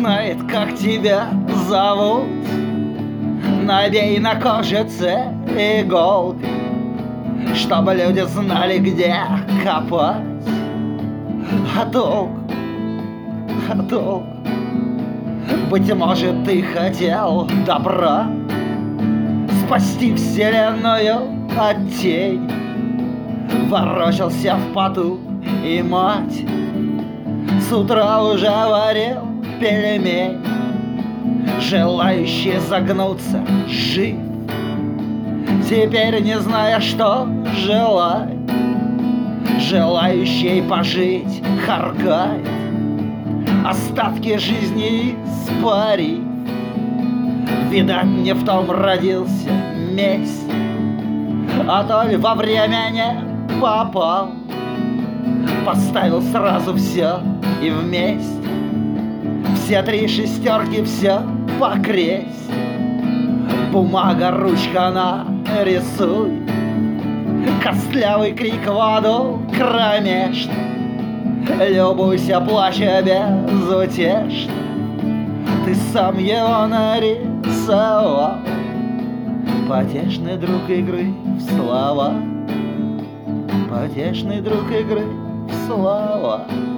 знает, как тебя зовут. Набей на кожице иголки, чтобы люди знали, где копать. А долг, быть может, ты хотел добра, спасти вселенную от тени. Ворочался в поту, и мать с утра уже варил пельмень. Желающий загнуться жив, теперь не зная, что желать. Желающий пожить харкает, остатки жизни испарив. Видать, не в том родился месте, а то ли во время не попал. Поставил сразу все и вместе, все три шестерки, все покресть. Бумага, ручка, нарисуй костлявый крик в аду кромешно. Любуйся, плача безутешно, ты сам его нарисовал. Потешный друг игры в слова, потешный друг игры в слова.